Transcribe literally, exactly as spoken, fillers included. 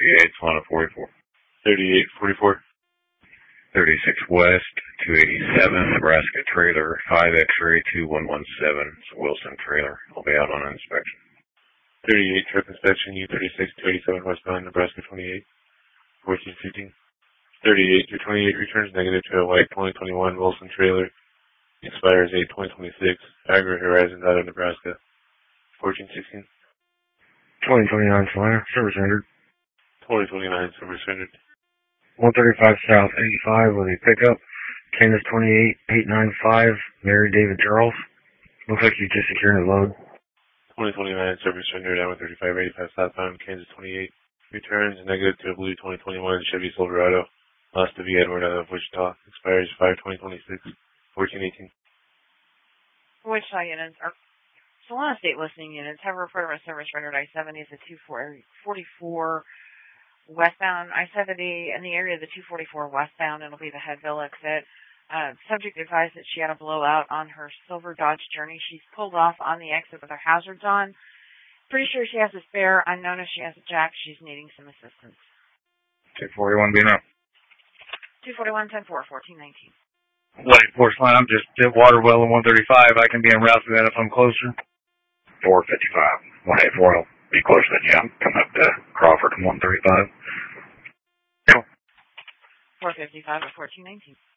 thirty-eight, Solana forty-four. thirty-eight forty-four. thirty-six West, two eighty-seven, Nebraska trailer, five X-ray two one one seven, it's a Wilson trailer. I'll be out on inspection. thirty-eight truck inspection, U thirty-six two eighty-seven westbound, Nebraska twenty-eight, fourteen fifteen. thirty-eight through twenty-eight returns negative to a white twenty twenty-one Wilson trailer. Expires eight twenty twenty-six. Agri Horizons out of Nebraska, fourteen sixteen. twenty twenty-nine Solana, service rendered. twenty twenty-nine service rendered. one thirty-five South eighty-five with a pickup. Kansas twenty-eight eight ninety-five, Mary David Charles. Looks like you just secured a load. twenty twenty-nine service rendered at one thirty-five eighty-five southbound, Kansas twenty-eight. Returns negative to a blue twenty twenty-one Chevy Silverado. Lost to V. Edward out of Wichita. Expires five twenty twenty-six, fourteen eighteen. Wichita units are Solana State listening units have reported a service rendered I seventy is a two forty-four westbound I seventy in the area of the two forty-four westbound. It'll be the Headville exit. Uh, subject advised that she had a blowout on her silver Dodge Journey. She's pulled off on the exit with her hazards on. Pretty sure she has a spare. Unknown if she has a jack. She's needing some assistance. two forty-one being up. two forty-one ten four, fourteen nineteen. Wait, Force Line, I'm just at Waterwell in one thirty-five. I can be en route to that if I'm closer. four fifty-five, one eighty-four, I'll be closer than you. I'm coming up to Crawford in one thirty-five. four fifty-five at fourteen nineteen.